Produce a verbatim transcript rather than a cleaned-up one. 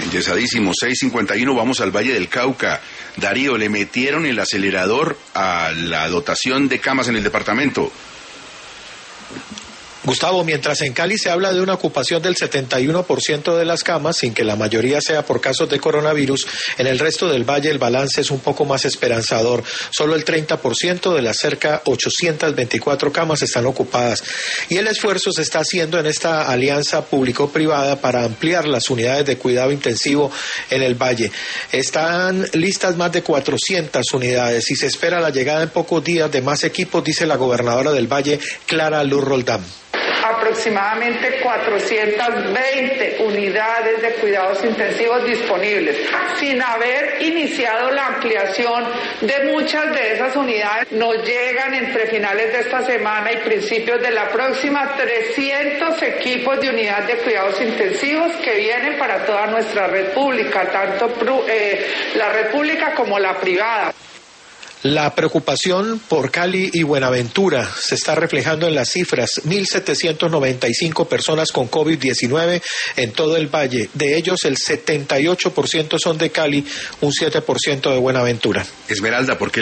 Yesadísimo, seis cincuenta y uno, vamos al Valle del Cauca. Darío, le metieron el acelerador a la dotación de camas en el departamento. Gustavo, mientras en Cali se habla de una ocupación del setenta y uno por ciento de las camas, sin que la mayoría sea por casos de coronavirus, en el resto del valle el balance es un poco más esperanzador. Solo el treinta por ciento de las cerca ochocientas veinticuatro camas están ocupadas. Y el esfuerzo se está haciendo en esta alianza público-privada para ampliar las unidades de cuidado intensivo en el valle. Están listas más de cuatrocientas unidades y se espera la llegada en pocos días de más equipos, dice la gobernadora del valle, Clara Luz Roldán. Aproximadamente cuatrocientas veinte unidades de cuidados intensivos disponibles, sin haber iniciado la ampliación de muchas de esas unidades. Nos llegan entre finales de esta semana y principios de la próxima trescientos equipos de unidad de cuidados intensivos que vienen para toda nuestra red pública, tanto eh, la red pública como la privada. La preocupación por Cali y Buenaventura se está reflejando en las cifras, mil setecientas noventa y cinco personas con COVID diecinueve en todo el valle. De ellos, el setenta y ocho por ciento son de Cali, un siete por ciento de Buenaventura. Esmeralda, ¿por qué